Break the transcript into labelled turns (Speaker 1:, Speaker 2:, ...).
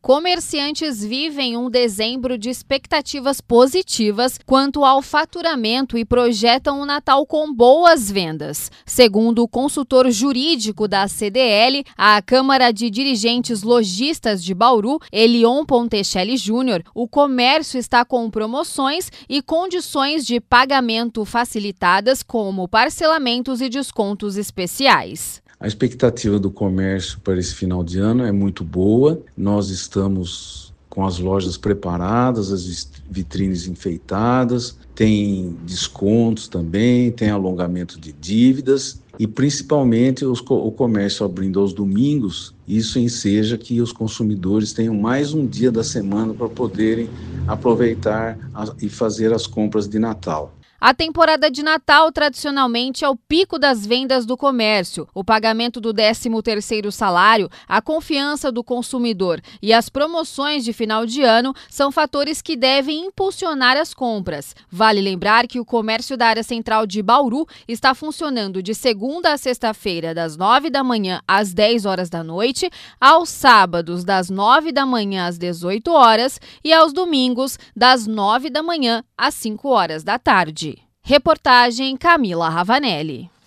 Speaker 1: Comerciantes vivem um dezembro de expectativas positivas quanto ao faturamento e projetam um Natal com boas vendas. Segundo o consultor jurídico da CDL, a Câmara de Dirigentes Lojistas de Bauru, Elion Pontecelli Júnior, o comércio está com promoções e condições de pagamento facilitadas, como parcelamentos e descontos especiais.
Speaker 2: A expectativa do comércio para esse final de ano é muito boa. Nós estamos com as lojas preparadas, as vitrines enfeitadas, tem descontos também, tem alongamento de dívidas e principalmente o comércio abrindo aos domingos. Isso enseja que os consumidores tenham mais um dia da semana para poderem aproveitar e fazer as compras de Natal.
Speaker 1: A temporada de Natal, tradicionalmente, é o pico das vendas do comércio. O pagamento do 13º salário, a confiança do consumidor e as promoções de final de ano são fatores que devem impulsionar as compras. Vale lembrar que o comércio da área central de Bauru está funcionando de segunda a sexta-feira, das 9 da manhã às 10 horas da noite, aos sábados, das 9 da manhã às 18 horas e aos domingos, das 9 da manhã às 5 horas da tarde. Reportagem Camila Ravanelli.